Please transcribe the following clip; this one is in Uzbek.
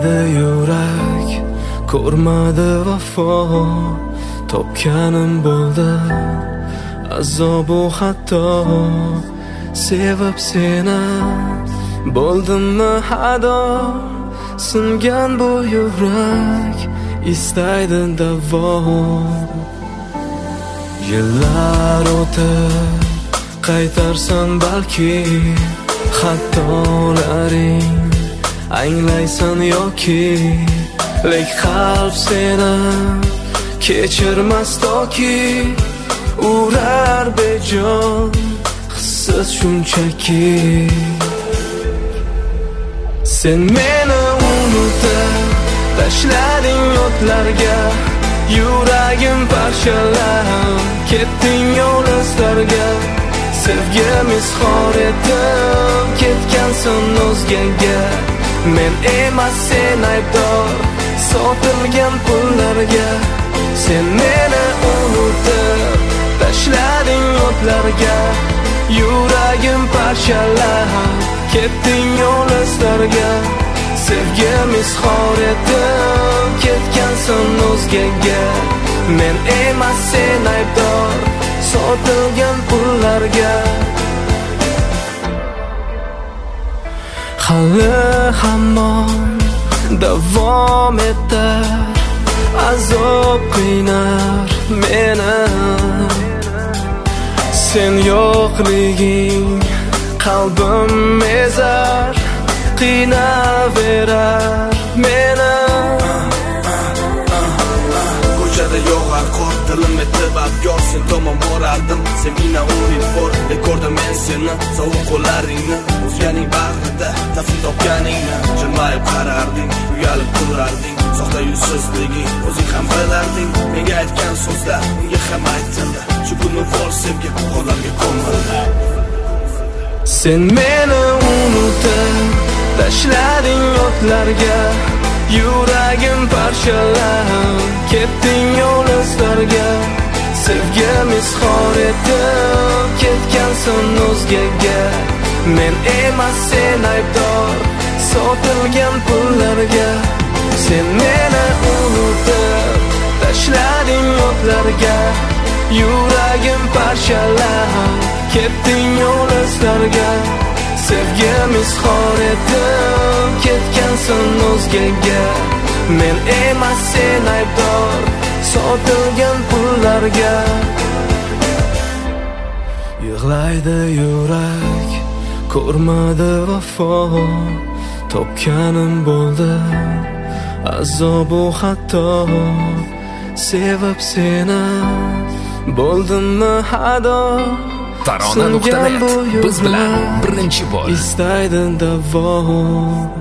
yig'laydi yurak, ko'rmadi vafo, topganim bo'ldi azobu xato. Sevib seni bo'ldimmi hado, singan bu yurak istaydi davo. Yillar o'tib qaytarsan balki xatolaring, anglaysan yoki, lek qalb seni kechirmas toki, urar bejon hissiz shunchaki. Sen meni unutib tashlading o'tlarga, yuragim parchalab ketding yo'lizlarga. Sevgim izhor etib ketgansan o'zgaga, men emas sen aybdor sotilgan pullarga. Sen meni unutib tashlading o'tlarga, yuragim parchalab ketding yo'lizlarga. Sevgim izhor etib ketgansan o'zgaga, men emas sen aybdor sotilgan pullarga. Hali hamon davom etar azob qiynar meni. Sen yo'qliging qalbim ezar, qiynaverar meni. Ko'chada yog'ar qor, dilim etib abgor, sen tomon borardim. Sen mina umid bor, ko'rdim men seni, sovuq qo'llaringni, o'zganing bag'rida tafsir topganingni. Jilmayib qararding, uyalib turarding, soxta yuzsizliging o'zing ham bilarding. Menga aytgan so'zlar unga ham aytildi, shu kunni bor sevgi qo'llarga ko'mildi. Sen meni unutib tashlading o'tlarga, yuragim parchalab ketding yo'lizlarga. Sevgim izhor etib ketgansan o'zgaga, men emas sen aybdor sotilgan pullarga. Sen meni unutib tashlading o'tlarga, yuragim parchalab ketding yo'lizlarga. Sevgim izhor etib ketgansan o'zgaga, men emas sen aybdor sotilgan pullarga. Yig'laydi yurak, ko'rmadi vafo, topganim bo'ldi azobu xato. Sevib seni bo'ldimmi hado, Tarona.net biz bilan birinchi bo'l. istaydi davo.